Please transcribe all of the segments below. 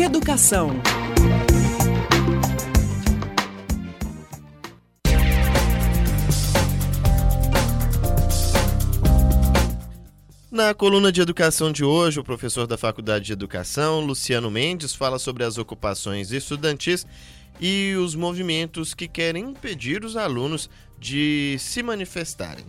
Educação. Na coluna de educação de hoje, o professor da Faculdade de Educação, Luciano Mendes, fala sobre as ocupações estudantis e os movimentos que querem impedir os alunos de se manifestarem.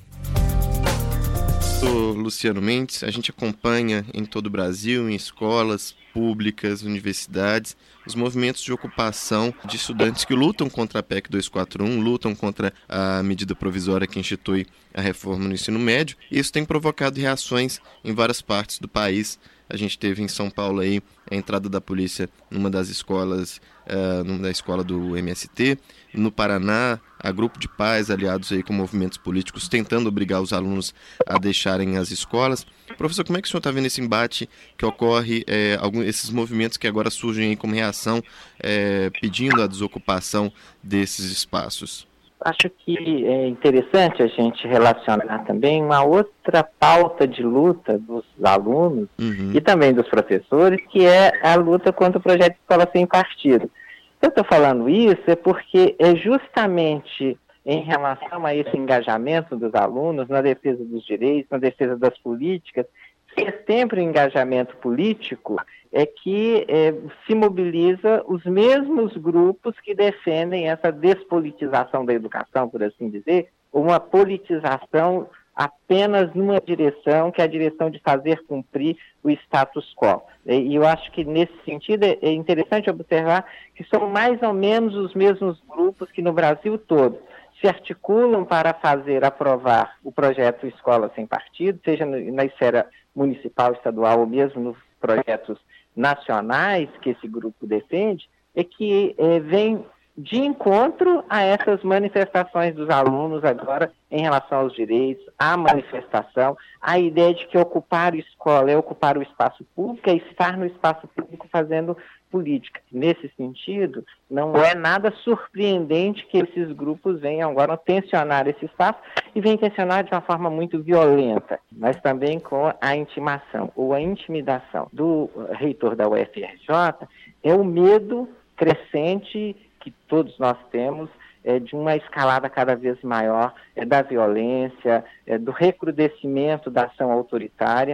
Sou Luciano Mendes, a gente acompanha em todo o Brasil, em escolas públicas, universidades, os movimentos de ocupação de estudantes que lutam contra a PEC 241, lutam contra a medida provisória que institui a reforma no ensino médio. Isso tem provocado reações em várias partes do país. A gente teve em São Paulo aí a entrada da polícia numa das escolas, da escola do MST. No Paraná, há grupo de pais aliados aí com movimentos políticos tentando obrigar os alunos a deixarem as escolas. Professor, como é que o senhor está vendo esse embate que ocorre, esses movimentos que agora surgem aí como reação, pedindo a desocupação desses espaços? Acho que é interessante a gente relacionar também uma outra pauta de luta dos alunos e também dos professores, que é a luta contra o projeto de escola sem partido. Eu estou falando isso é porque é justamente em relação a esse engajamento dos alunos na defesa dos direitos, na defesa das políticas, que é sempre o engajamento político é que se mobiliza os mesmos grupos que defendem essa despolitização da educação, por assim dizer, uma politização apenas numa direção, que é a direção de fazer cumprir o status quo. E eu acho que, nesse sentido, é interessante observar que são mais ou menos os mesmos grupos que no Brasil todo se articulam para fazer aprovar o projeto Escola Sem Partido, seja na esfera municipal, estadual ou mesmo nos projetos nacionais que esse grupo defende, é que vem de encontro a essas manifestações dos alunos agora em relação aos direitos, à manifestação, a ideia de que ocupar a escola é ocupar o espaço público, é estar no espaço público fazendo política. Nesse sentido, não é nada surpreendente que esses grupos venham agora tensionar esse espaço e venham tensionar de uma forma muito violenta, mas também com a intimação ou a intimidação do reitor da UFRJ, é o medo crescente que todos nós temos de uma escalada cada vez maior da violência, do recrudescimento da ação autoritária.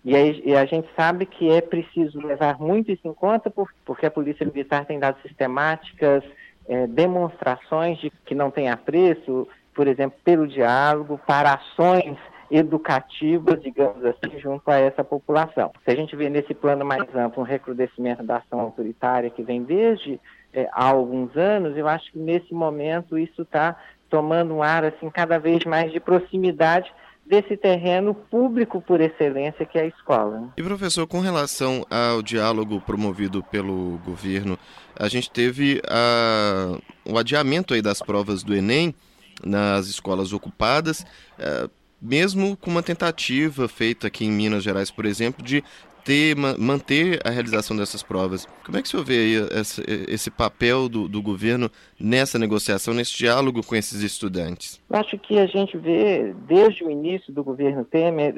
E a gente sabe que é preciso levar muito isso em conta, porque a Polícia Militar tem dado sistemáticas demonstrações de que não tem apreço, por exemplo, pelo diálogo, para ações educativas, digamos assim, junto a essa população. Se a gente vê nesse plano mais amplo um recrudescimento da ação autoritária que vem desde há alguns anos, eu acho que nesse momento isso está tomando um ar assim, cada vez mais de proximidade desse terreno público por excelência que é a escola, né? E professor, com relação ao diálogo promovido pelo governo, a gente teve o adiamento aí das provas do Enem nas escolas ocupadas, mesmo com uma tentativa feita aqui em Minas Gerais, por exemplo, de manter a realização dessas provas. Como é que o senhor vê aí esse papel do governo nessa negociação, nesse diálogo com esses estudantes? Eu acho que a gente vê desde o início do governo Temer,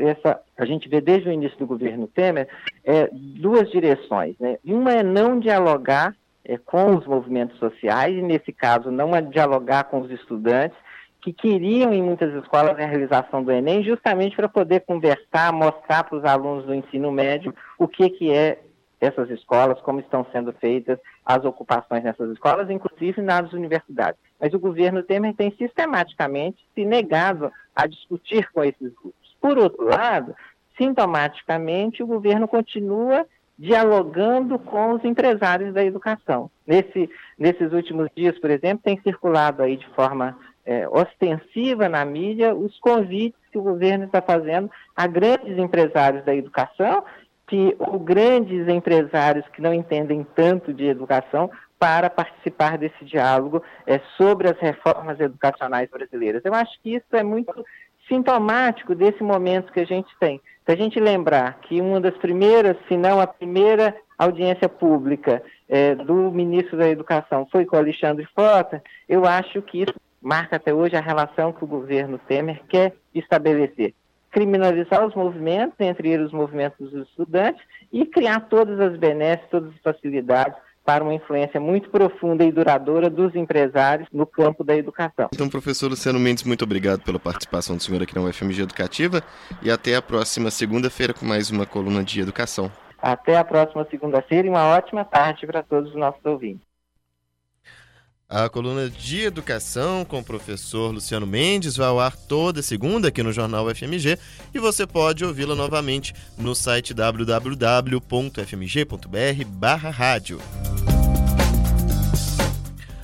duas direções, né? Uma é não dialogar com os movimentos sociais, e nesse caso não é dialogar com os estudantes, que queriam em muitas escolas a realização do Enem justamente para poder conversar, mostrar para os alunos do ensino médio o que é essas escolas, como estão sendo feitas as ocupações nessas escolas, inclusive nas universidades. Mas o governo Temer tem sistematicamente se negado a discutir com esses grupos. Por outro lado, sintomaticamente, o governo continua dialogando com os empresários da educação. Nesses últimos dias, por exemplo, tem circulado aí de forma ostensiva na mídia os convites que o governo está fazendo a grandes empresários da educação, ou grandes empresários que não entendem tanto de educação, para participar desse diálogo sobre as reformas educacionais brasileiras. Eu acho que isso é muito sintomático desse momento que a gente tem. Se a gente lembrar que uma das primeiras, se não a primeira audiência pública do ministro da Educação foi com o Alexandre Frota, eu acho que isso marca até hoje a relação que o governo Temer quer estabelecer criminalizar os movimentos, entre eles os movimentos dos estudantes, e criar todas as benesses, todas as facilidades para uma influência muito profunda e duradoura dos empresários no campo da educação. Então, professor Luciano Mendes, muito obrigado pela participação do senhor aqui na UFMG Educativa e até a próxima segunda-feira com mais uma coluna de educação. Até a próxima segunda-feira e uma ótima tarde para todos os nossos ouvintes. A coluna de educação com o professor Luciano Mendes vai ao ar toda segunda aqui no Jornal UFMG e você pode ouvi-la novamente no site www.fmg.br/rádio.